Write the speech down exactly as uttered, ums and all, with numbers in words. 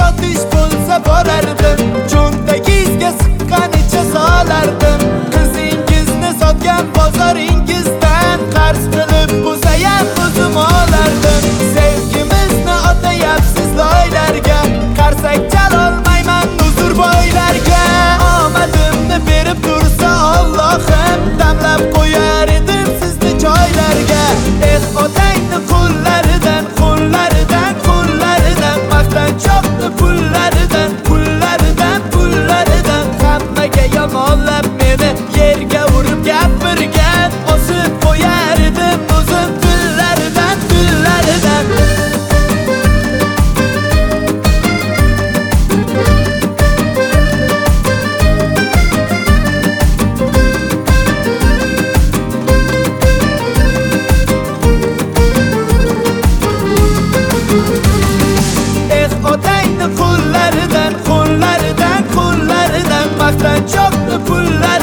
otish bo'lsa borardim, cho'ntagingizga siqqanicha solardim. Qizingizni sotgan bozoringizdan qarz qilib bo'lsayam o'zim olardim. Sevgimizni otayapsiz loylarga, qarsak chalolmayman huzur boylarga. Omadimni berib tursa Allohim, damlab qo'yar edim sizni joylarga. Eh otangni qo'llaridan, qo'llaridan, qo'llaridan maqtanchoqni pullaridan, pullaridan, pullaridan hammaga yomonlab meni yerga urib gapirgan, osib qo'yar edim o'zim pullaridan, pullaridan. Otangni qo'llaridan, qo'llaridan, qo'llaridan maqtanchoqni pullaridan